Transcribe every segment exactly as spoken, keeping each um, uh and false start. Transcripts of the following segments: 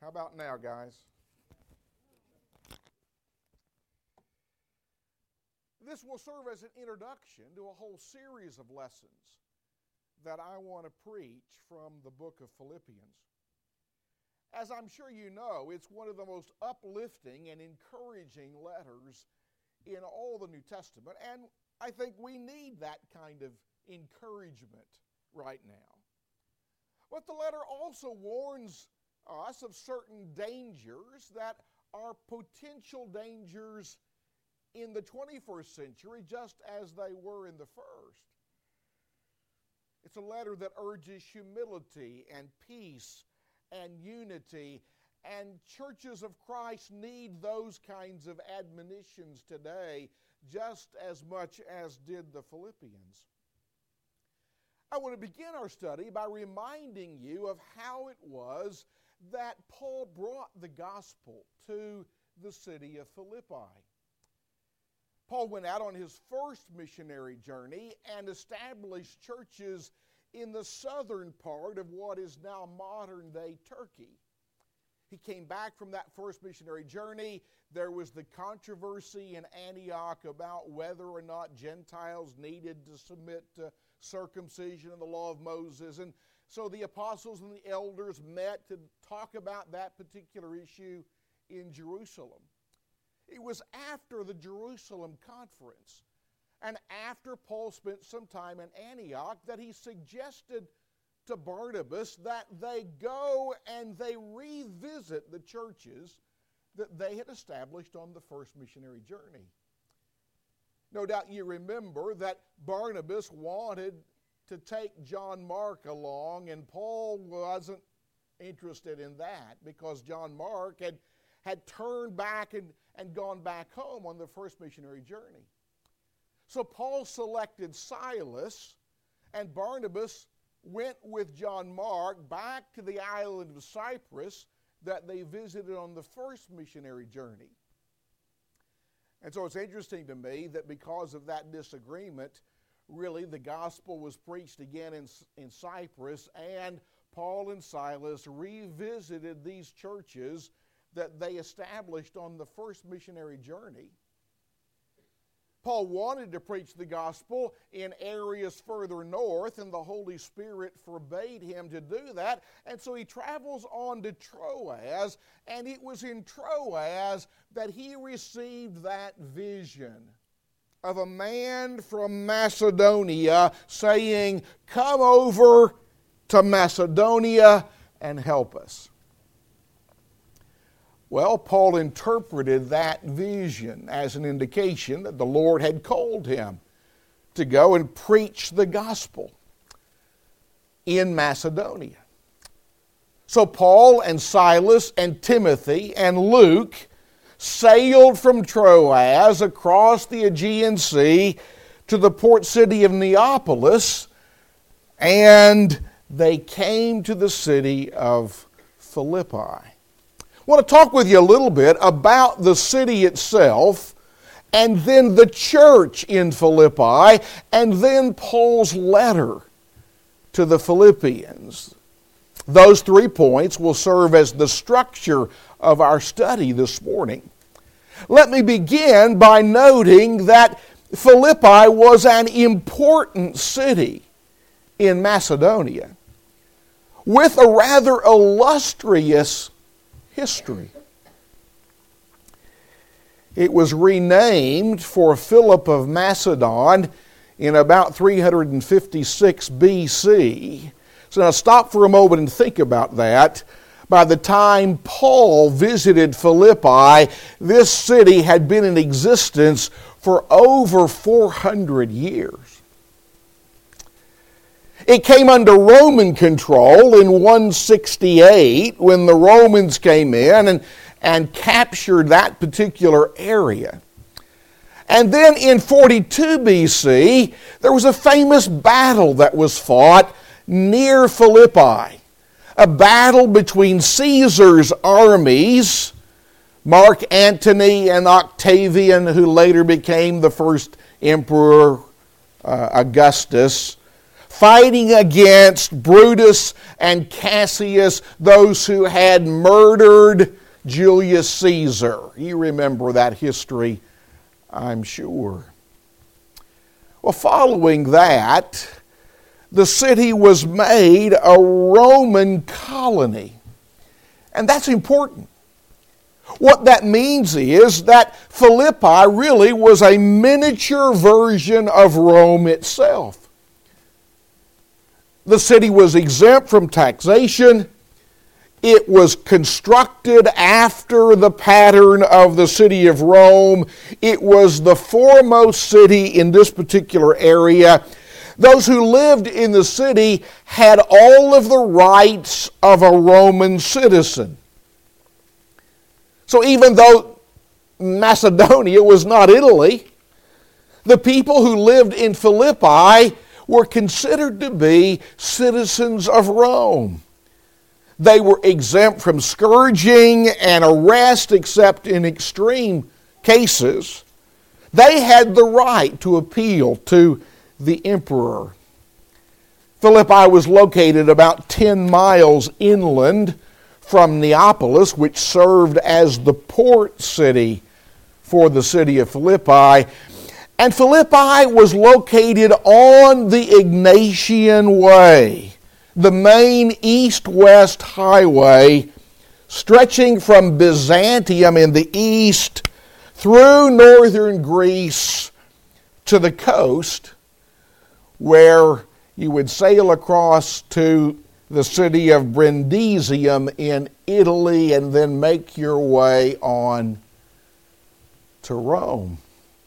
How about now, guys? This will serve as an introduction to a whole series of lessons that I want to preach from the book of Philippians. As I'm sure you know, it's one of the most uplifting and encouraging letters in all the New Testament, and I think we need that kind of encouragement right now. But the letter also warns us of certain dangers that are potential dangers in the twenty-first century, just as they were in the first. It's a letter that urges humility and peace and unity, and churches of Christ need those kinds of admonitions today just as much as did the Philippians. I want to begin our study by reminding you of how it was that Paul brought the gospel to the city of Philippi. Paul went out on his first missionary journey and established churches in the southern part of what is now modern-day Turkey. He came back from that first missionary journey. There was the controversy in Antioch about whether or not Gentiles needed to submit to circumcision and the law of Moses. And so the apostles and the elders met to talk about that particular issue in Jerusalem. It was after the Jerusalem conference and after Paul spent some time in Antioch that he suggested to Barnabas that they go and they revisit the churches that they had established on the first missionary journey. No doubt you remember that Barnabas wanted to take John Mark along, and Paul wasn't interested in that because John Mark had, had turned back and, and gone back home on the first missionary journey. So Paul selected Silas, and Barnabas went with John Mark back to the island of Cyprus that they visited on the first missionary journey. And so it's interesting to me that because of that disagreement, really the gospel was preached again in, in Cyprus, and Paul and Silas revisited these churches that they established on the first missionary journey. Paul wanted to preach the gospel in areas further north, and the Holy Spirit forbade him to do that. And so he travels on to Troas, and it was in Troas that he received that vision of a man from Macedonia saying, "Come over to Macedonia and help us." Well, Paul interpreted that vision as an indication that the Lord had called him to go and preach the gospel in Macedonia. So Paul and Silas and Timothy and Luke sailed from Troas across the Aegean Sea to the port city of Neapolis, and they came to the city of Philippi. I want to talk with you a little bit about the city itself, and then the church in Philippi, and then Paul's letter to the Philippians. Those three points will serve as the structure of our study this morning. Let me begin by noting that Philippi was an important city in Macedonia with a rather illustrious history. It was renamed for Philip of Macedon in about three hundred fifty-six B C. So now stop for a moment and think about that. By the time Paul visited Philippi, this city had been in existence for over four hundred years. It came under Roman control in one sixty-eight when the Romans came in and, and captured that particular area. And then in forty-two B C, there was a famous battle that was fought near Philippi. A battle between Caesar's armies, Mark Antony and Octavian, who later became the first emperor, uh, Augustus, fighting against Brutus and Cassius, those who had murdered Julius Caesar. You remember that history, I'm sure. Well, following that, the city was made a Roman colony. And that's important. What that means is that Philippi really was a miniature version of Rome itself. The city was exempt from taxation. It was constructed after the pattern of the city of Rome. It was the foremost city in this particular area. Those who lived in the city had all of the rights of a Roman citizen. So even though Macedonia was not Italy, the people who lived in Philippi were considered to be citizens of Rome. They were exempt from scourging and arrest except in extreme cases. They had the right to appeal to the emperor. Philippi was located about ten miles inland from Neapolis, which served as the port city for the city of Philippi. And Philippi was located on the Egnatian Way, the main east-west highway stretching from Byzantium in the east through northern Greece to the coast, where you would sail across to the city of Brundisium in Italy and then make your way on to Rome.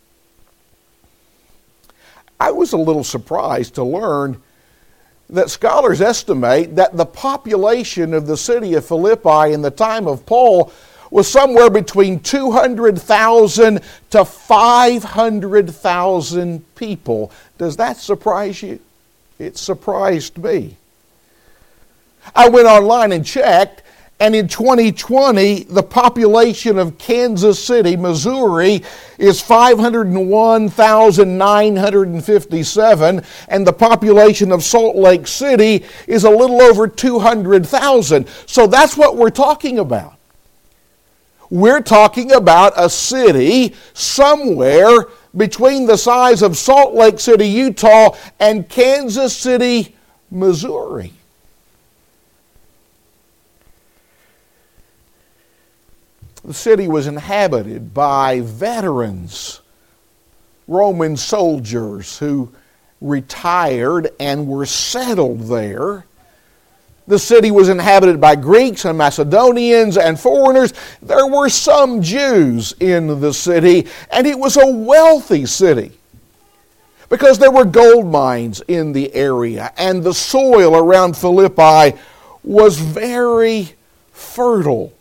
I was a little surprised to learn that scholars estimate that the population of the city of Philippi in the time of Paul was somewhere between two hundred thousand to five hundred thousand people. Does that surprise you? It surprised me. I went online and checked, and in twenty twenty, the population of Kansas City, Missouri, is five hundred one thousand nine hundred fifty-seven, and the population of Salt Lake City is a little over two hundred thousand. So that's what we're talking about. We're talking about a city somewhere between the size of Salt Lake City, Utah, and Kansas City, Missouri. The city was inhabited by veterans, Roman soldiers who retired and were settled there. The city was inhabited by Greeks and Macedonians and foreigners. There were some Jews in the city, and it was a wealthy city because there were gold mines in the area, and the soil around Philippi was very fertile.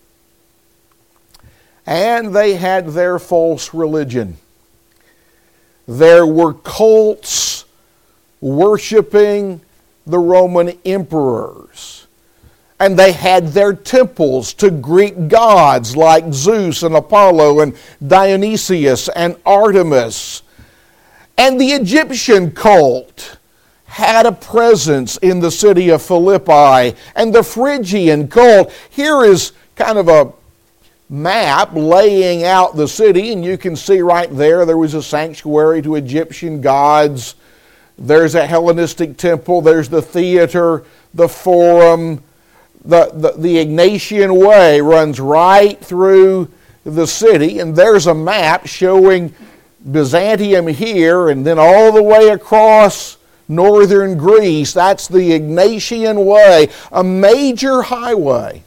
And they had their false religion. There were cults worshiping the Roman emperors. And they had their temples to Greek gods like Zeus and Apollo and Dionysius and Artemis. And the Egyptian cult had a presence in the city of Philippi. And the Phrygian cult. Here is kind of a map laying out the city, and you can see right there there was a sanctuary to Egyptian gods. There's a Hellenistic temple. There's the theater, the forum. The, the, the Egnatian Way runs right through the city, and there's a map showing Byzantium here, and then all the way across northern Greece. That's the Egnatian Way, a major highway.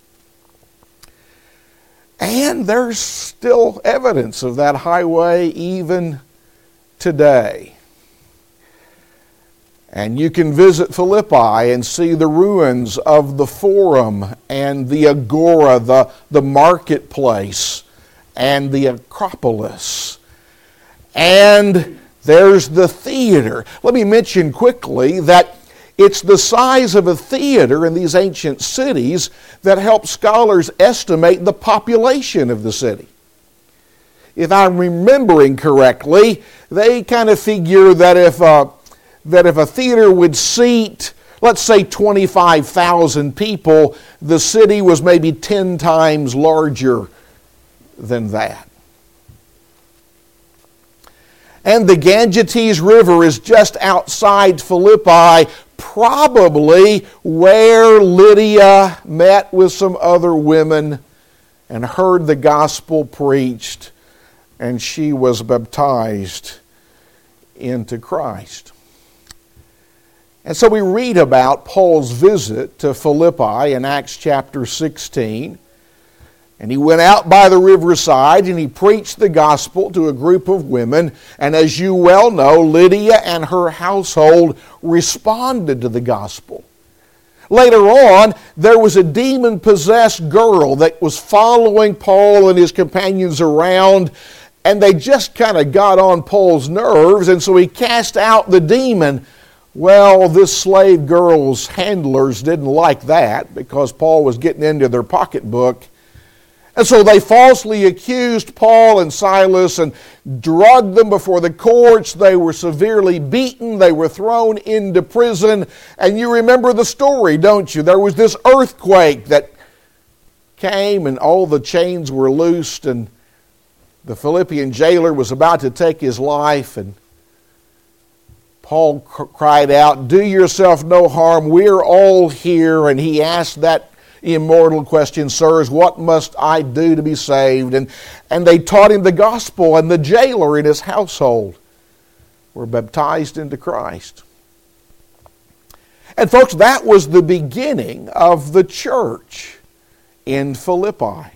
And there's still evidence of that highway even today. And you can visit Philippi and see the ruins of the Forum and the Agora, the, the marketplace, and the Acropolis. And there's the theater. Let me mention quickly that it's the size of a theater in these ancient cities that helps scholars estimate the population of the city. If I'm remembering correctly, they kind of figure that if uh, that if a theater would seat, let's say twenty-five thousand people, the city was maybe ten times larger than that. And the Ganges River is just outside Philippi, probably where Lydia met with some other women and heard the gospel preached, and she was baptized into Christ. And so we read about Paul's visit to Philippi in Acts chapter sixteen. And he went out by the riverside and he preached the gospel to a group of women. And as you well know, Lydia and her household responded to the gospel. Later on, there was a demon-possessed girl that was following Paul and his companions around, and they just kind of got on Paul's nerves, and so he cast out the demon. Well, this slave girl's handlers didn't like that because Paul was getting into their pocketbook. And so they falsely accused Paul and Silas and dragged them before the courts. They were severely beaten. They were thrown into prison. And you remember the story, don't you? There was this earthquake that came and all the chains were loosed and the Philippian jailer was about to take his life. And Paul cried out, "Do yourself no harm. We're all here." And he asked that immortal question, "Sirs, what must I do to be saved?" And, and they taught him the gospel, and the jailer and his household were baptized into Christ. And folks, that was the beginning of the church in Philippi.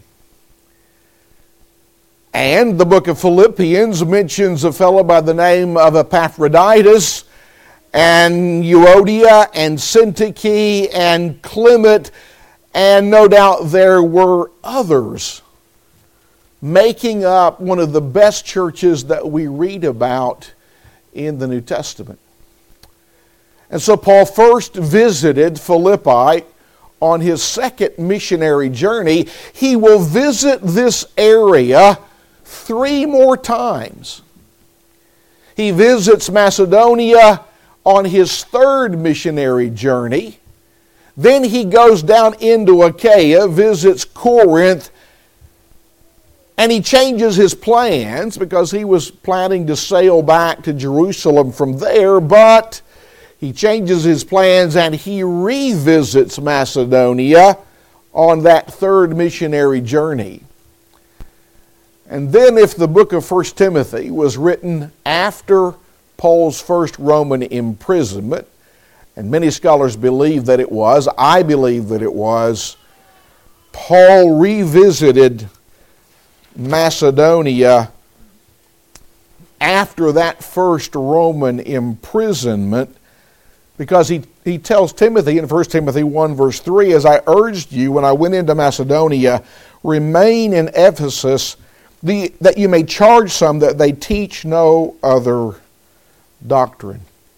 And the book of Philippians mentions a fellow by the name of Epaphroditus, and Euodia, and Syntyche, and Clement, and no doubt there were others making up one of the best churches that we read about in the New Testament. And so Paul first visited Philippi on his second missionary journey. He will visit this area three more times. He visits Macedonia on his third missionary journey. Then he goes down into Achaia, visits Corinth, and he changes his plans because he was planning to sail back to Jerusalem from there, but he changes his plans and he revisits Macedonia on that third missionary journey. And then if the book of First Timothy was written after Paul's first Roman imprisonment, and many scholars believe that it was, I believe that it was, Paul revisited Macedonia after that first Roman imprisonment, because he, he tells Timothy in First Timothy one verse three, "As I urged you when I went into Macedonia, remain in Ephesus, the, that you may charge some that they teach no other doctrine."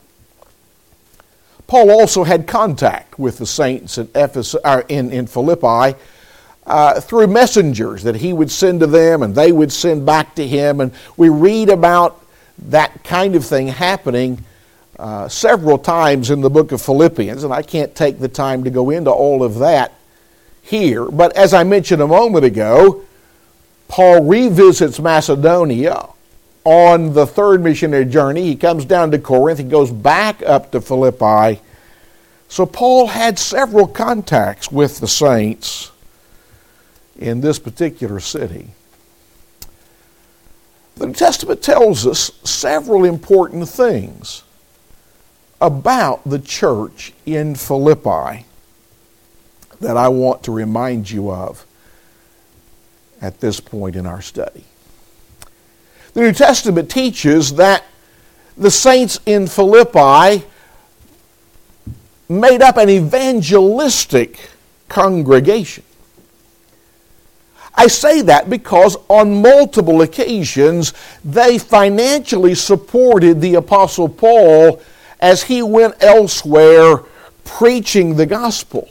Paul also had contact with the saints in, Ephesus, uh, in, in Philippi uh, through messengers that he would send to them and they would send back to him. And we read about that kind of thing happening uh, several times in the book of Philippians. And I can't take the time to go into all of that here. But as I mentioned a moment ago, Paul revisits Macedonia on the third missionary journey. He comes down to Corinth. He goes back up to Philippi. So Paul had several contacts with the saints in this particular city. The New Testament tells us several important things about the church in Philippi that I want to remind you of at this point in our study. The New Testament teaches that the saints in Philippi made up an evangelistic congregation. I say that because on multiple occasions they financially supported the Apostle Paul as he went elsewhere preaching the gospel.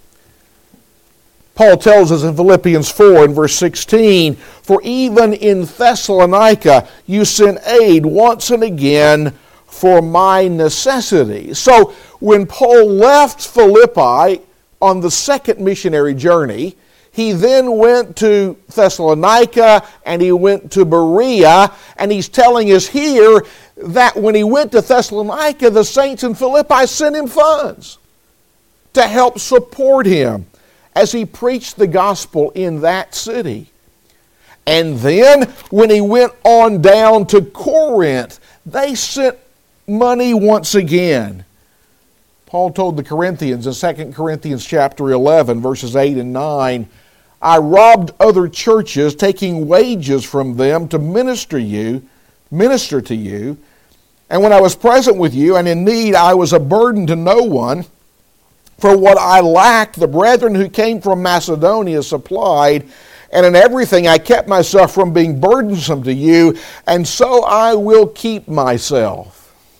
Paul tells us in Philippians four and verse sixteen, "For even in Thessalonica you sent aid once and again, for my necessities. So when Paul left Philippi on the second missionary journey, he then went to Thessalonica and he went to Berea, and he's telling us here that when he went to Thessalonica, the saints in Philippi sent him funds to help support him as he preached the gospel in that city. And then when he went on down to Corinth, they sent money once again. Paul told the Corinthians in Second Corinthians chapter eleven, verses eight and nine, I robbed other churches, taking wages from them to minister you, minister to you. And when I was present with you and in need, I was a burden to no one. For what I lacked, the brethren who came from Macedonia supplied, and in everything I kept myself from being burdensome to you, and so I will keep myself.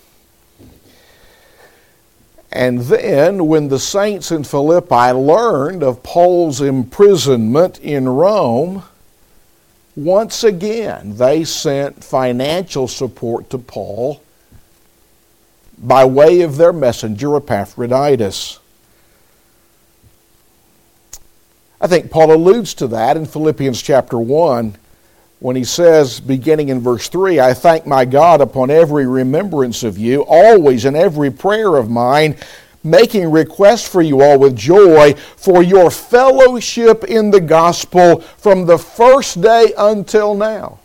And then, when the saints in Philippi learned of Paul's imprisonment in Rome, once again they sent financial support to Paul by way of their messenger Epaphroditus. I think Paul alludes to that in Philippians chapter one when he says, beginning in verse three, I thank my God upon every remembrance of you, always in every prayer of mine, making request for you all with joy for your fellowship in the gospel from the first day until now.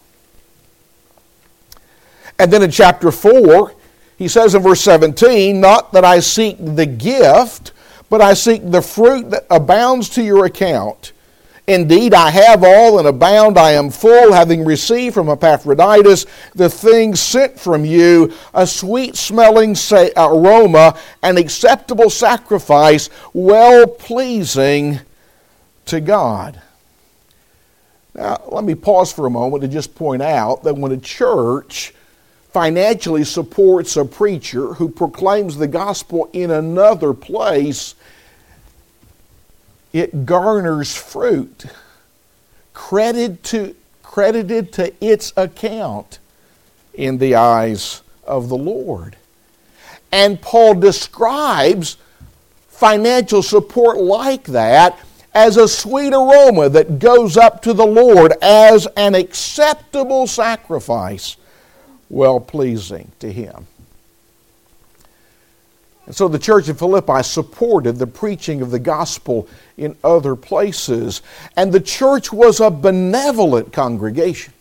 And then in chapter four, he says in verse seventeen, not that I seek the gift, but I seek the fruit that abounds to your account. Indeed, I have all and abound. I am full, having received from Epaphroditus the things sent from you, a sweet-smelling aroma, an acceptable sacrifice, well-pleasing to God. Now, let me pause for a moment to just point out that when a church financially supports a preacher who proclaims the gospel in another place, it garners fruit credited to, credited to its account in the eyes of the Lord. And Paul describes financial support like that as a sweet aroma that goes up to the Lord as an acceptable sacrifice, well-pleasing to Him. And so the church of Philippi supported the preaching of the gospel in other places. And the church was a benevolent congregation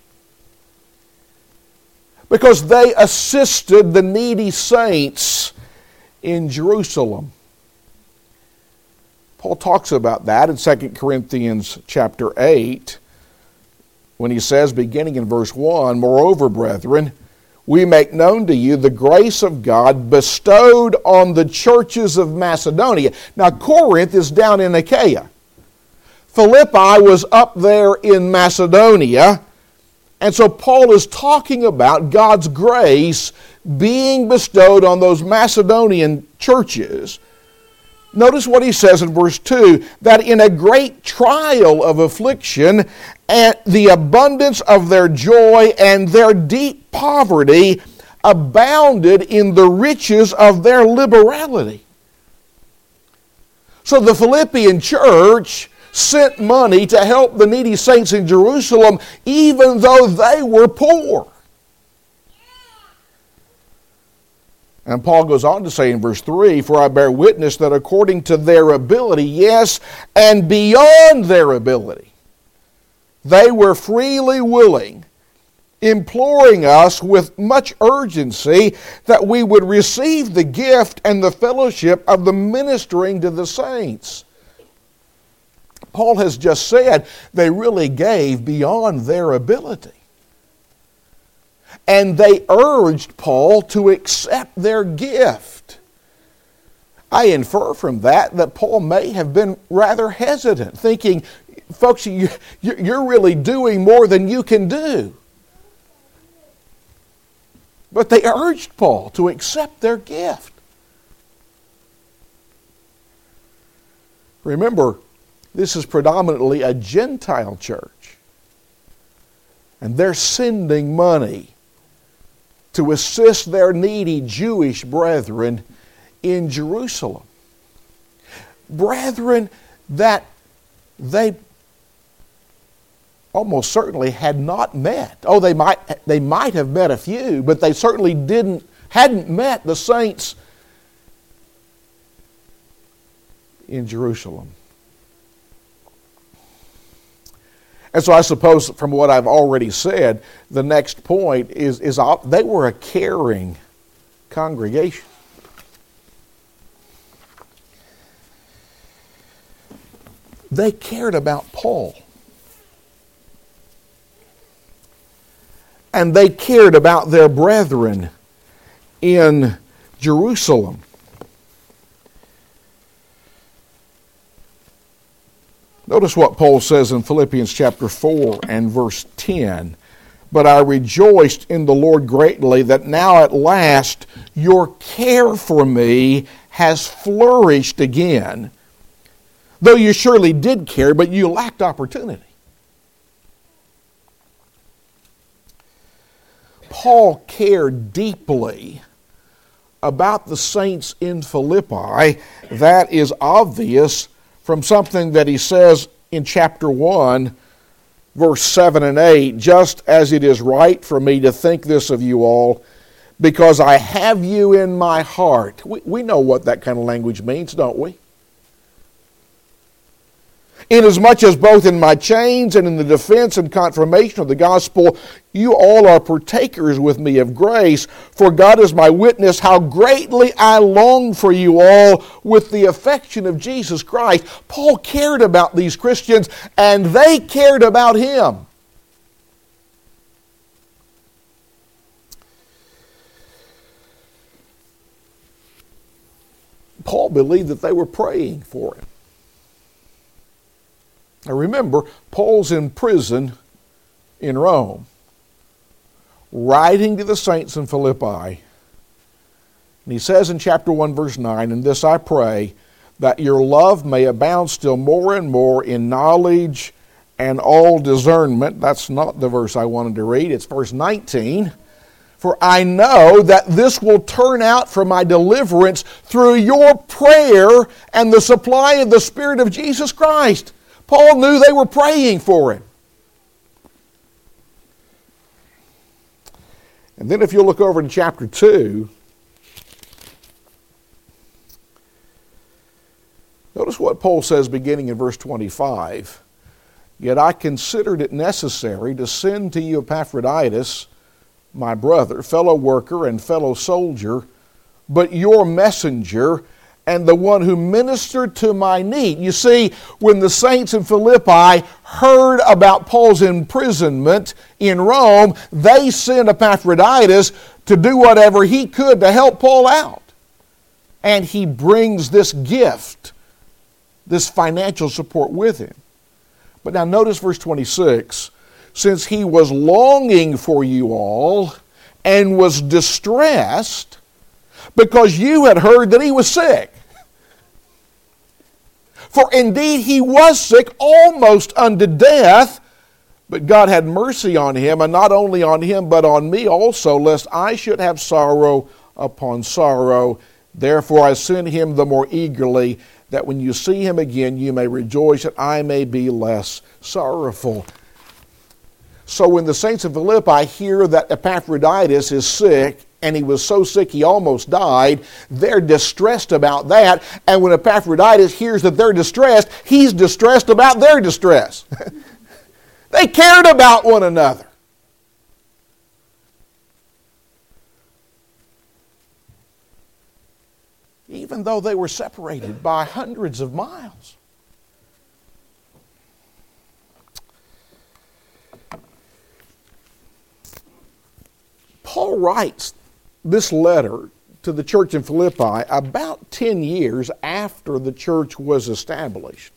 because they assisted the needy saints in Jerusalem. Paul talks about that in Second Corinthians chapter eight when he says, beginning in verse one, moreover, brethren, we make known to you the grace of God bestowed on the churches of Macedonia. Now, Corinth is down in Achaia. Philippi was up there in Macedonia. And so Paul is talking about God's grace being bestowed on those Macedonian churches. Notice what he says in verse two, that in a great trial of affliction, and the abundance of their joy and their deep poverty abounded in the riches of their liberality. So the Philippian church sent money to help the needy saints in Jerusalem, even though they were poor. And Paul goes on to say in verse three, for I bear witness that according to their ability, yes, and beyond their ability, they were freely willing, imploring us with much urgency that we would receive the gift and the fellowship of the ministering to the saints. Paul has just said they really gave beyond their ability. And they urged Paul to accept their gift. I infer from that that Paul may have been rather hesitant, thinking, folks, you, you're really doing more than you can do. But they urged Paul to accept their gift. Remember, this is predominantly a Gentile church. And they're sending money to assist their needy Jewish brethren in Jerusalem. Brethren that they almost certainly had not met. Oh, they might they might have met a few, but they certainly didn't hadn't met the saints in Jerusalem. And so I suppose from what I've already said, the next point is, is they were a caring congregation. They cared about Paul. And they cared about their brethren in Jerusalem. Notice what Paul says in Philippians chapter four and verse ten. But I rejoiced in the Lord greatly that now at last your care for me has flourished again. Though you surely did care, but you lacked opportunity. Paul cared deeply about the saints in Philippi. That is obvious from something that he says in chapter one, verse seven and eight. Just as it is right for me to think this of you all, because I have you in my heart. We, we know what that kind of language means, don't we? Inasmuch as both in my chains and in the defense and confirmation of the gospel, you all are partakers with me of grace. For God is my witness how greatly I long for you all with the affection of Jesus Christ. Paul cared about these Christians, and they cared about him. Paul believed that they were praying for him. Now remember, Paul's in prison in Rome, writing to the saints in Philippi. And he says in chapter one, verse nine, "And this I pray, that your love may abound still more and more in knowledge and all discernment." That's not the verse I wanted to read. It's verse nineteen. "For I know that this will turn out for my deliverance through your prayer and the supply of the Spirit of Jesus Christ." Paul knew they were praying for him. And then if you look over to chapter two, notice what Paul says beginning in verse twenty-five. "Yet I considered it necessary to send to you Epaphroditus, my brother, fellow worker and fellow soldier, but your messenger, and the one who ministered to my need." You see, when the saints in Philippi heard about Paul's imprisonment in Rome, they sent Epaphroditus to do whatever he could to help Paul out. And he brings this gift, this financial support with him. But now notice verse twenty-six. "Since he was longing for you all and was distressed because you had heard that he was sick. For indeed he was sick almost unto death, but God had mercy on him, and not only on him, but on me also, lest I should have sorrow upon sorrow. Therefore I send him the more eagerly, that when you see him again you may rejoice, that I may be less sorrowful." So when the saints of Philippi hear that Epaphroditus is sick, and he was so sick he almost died, they're distressed about that. And when Epaphroditus hears that they're distressed, he's distressed about their distress. They cared about one another. Even though they were separated by hundreds of miles. Paul writes this letter to the church in Philippi about ten years after the church was established.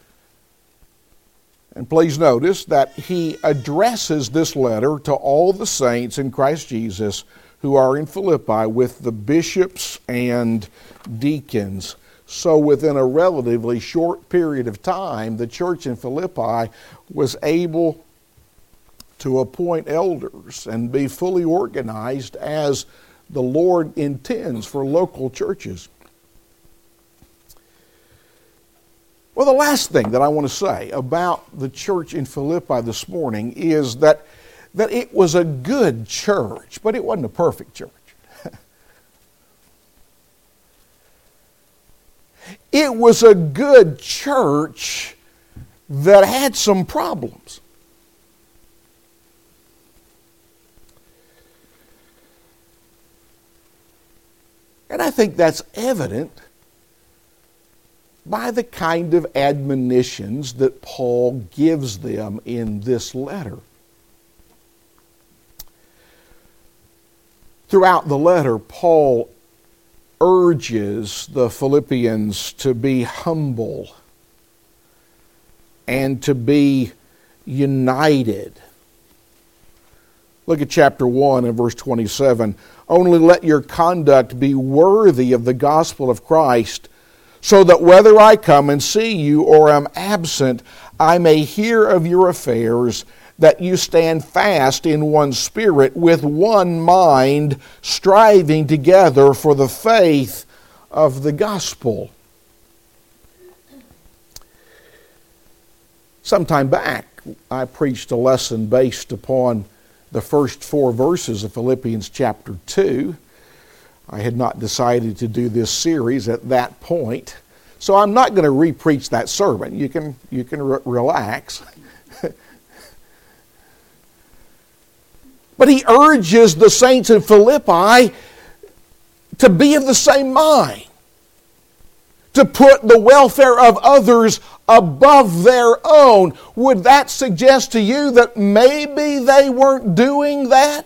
And please notice that he addresses this letter to all the saints in Christ Jesus who are in Philippi with the bishops and deacons. So within a relatively short period of time, the church in Philippi was able to appoint elders and be fully organized as the Lord intends for local churches. Well, the last thing that I want to say about the church in Philippi this morning is that, that it was a good church, but it wasn't a perfect church. It was a good church that had some problems. And I think that's evident by the kind of admonitions that Paul gives them in this letter. Throughout the letter, Paul urges the Philippians to be humble and to be united. Look at chapter one and verse twenty-seven. Only let your conduct be worthy of the gospel of Christ, so that whether I come and see you or am absent, I may hear of your affairs, that you stand fast in one spirit, with one mind, striving together for the faith of the gospel. Some time back, I preached a lesson based upon the first four verses of Philippians chapter two. I had not decided to do this series at that point, so I'm not going to re-preach that sermon. You can, you can re- relax. But he urges the saints in Philippi to be of the same mind, to put the welfare of others above their own. Would that suggest to you that maybe they weren't doing that?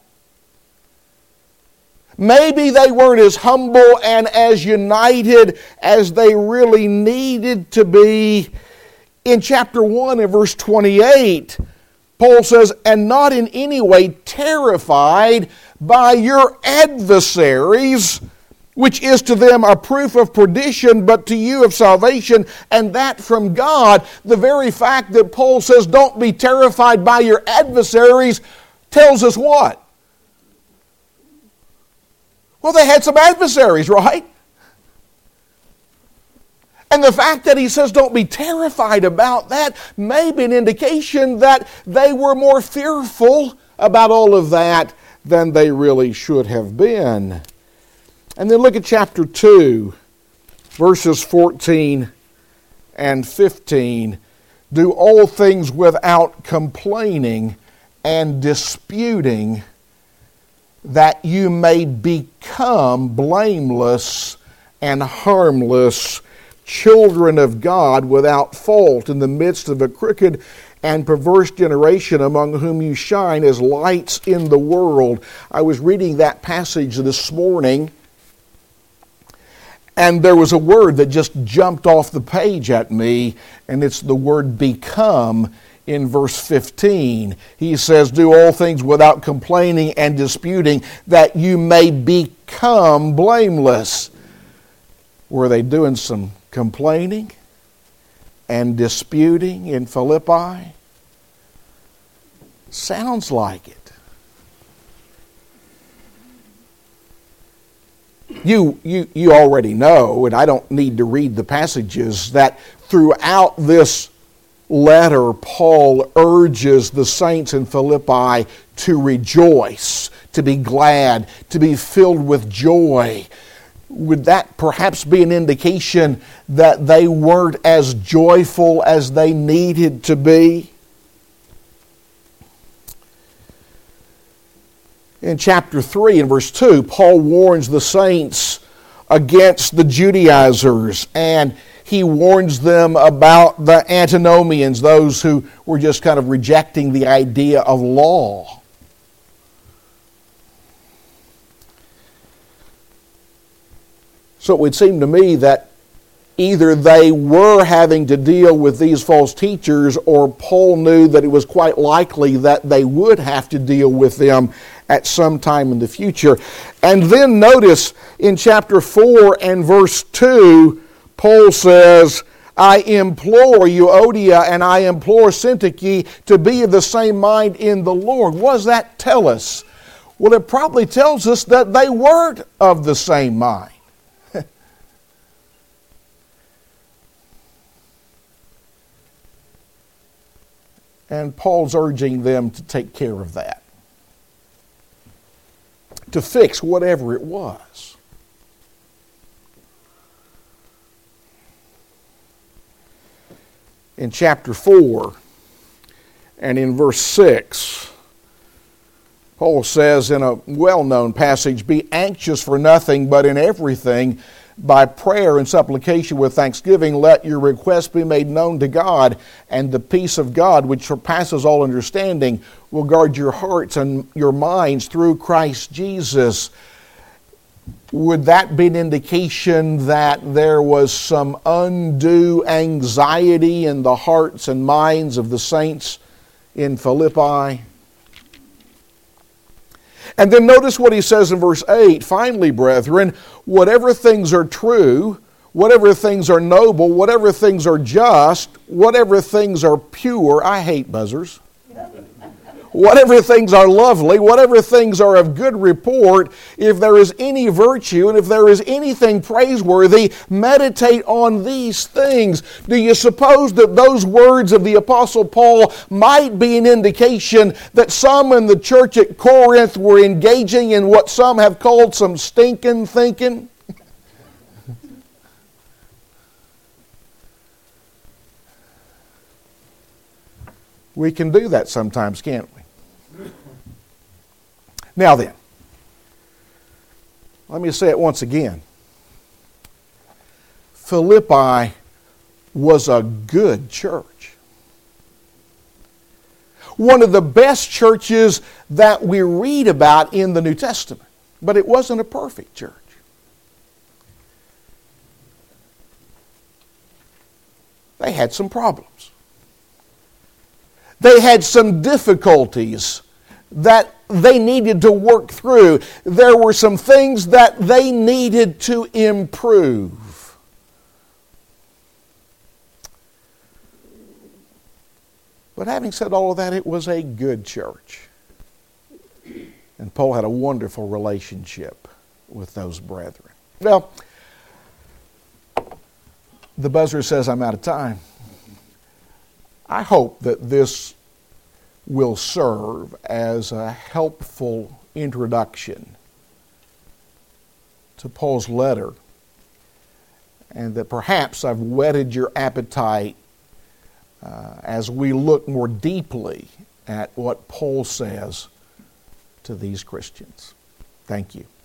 Maybe they weren't as humble and as united as they really needed to be. In chapter one and verse twenty-eight, Paul says, and not in any way terrified by your adversaries, which is to them a proof of perdition, but to you of salvation, and that from God. The very fact that Paul says, don't be terrified by your adversaries, tells us what? Well, they had some adversaries, right? And the fact that he says don't be terrified about that may be an indication that they were more fearful about all of that than they really should have been. And then look at chapter two, verses fourteen and fifteen. Do all things without complaining and disputing, that you may become blameless and harmless, children of God without fault in the midst of a crooked and perverse generation, among whom you shine as lights in the world. I was reading that passage this morning, and there was a word that just jumped off the page at me, and it's the word become in verse fifteen. He says, do all things without complaining and disputing, that you may become blameless. Were they doing some complaining and disputing in Philippi? Sounds like it. You, you, you already know, and I don't need to read the passages, that throughout this letter, Paul urges the saints in Philippi to rejoice, to be glad, to be filled with joy. Would that perhaps be an indication that they weren't as joyful as they needed to be? In chapter three and verse two, Paul warns the saints against the Judaizers, and he warns them about the antinomians, those who were just kind of rejecting the idea of law. So it would seem to me that either they were having to deal with these false teachers, or Paul knew that it was quite likely that they would have to deal with them at some time in the future. And then notice in chapter four and verse two, Paul says, I implore Euodia and I implore Syntyche to be of the same mind in the Lord. What does that tell us? Well, it probably tells us that they weren't of the same mind. And Paul's urging them to take care of that, to fix whatever it was. In chapter four and in verse six, Paul says in a well-known passage, "Be anxious for nothing, but in everything, by prayer and supplication with thanksgiving, let your requests be made known to God, and the peace of God, which surpasses all understanding, will guard your hearts and your minds through Christ Jesus." Would that be an indication that there was some undue anxiety in the hearts and minds of the saints in Philippi? And then notice what he says in verse eight, "Finally, brethren, whatever things are true, whatever things are noble, whatever things are just, whatever things are pure," I hate buzzers, "whatever things are lovely, whatever things are of good report, if there is any virtue and if there is anything praiseworthy, meditate on these things." Do you suppose that those words of the Apostle Paul might be an indication that some in the church at Corinth were engaging in what some have called some stinking thinking? We can do that sometimes, can't we? Now then, let me say it once again. Philippi was a good church. One of the best churches that we read about in the New Testament. But it wasn't a perfect church. They had some problems. They had some difficulties that they needed to work through. There were some things that they needed to improve. But having said all of that, it was a good church. And Paul had a wonderful relationship with those brethren. Well, the buzzer says I'm out of time. I hope that this will serve as a helpful introduction to Paul's letter, and that perhaps I've whetted your appetite uh, as we look more deeply at what Paul says to these Christians. Thank you.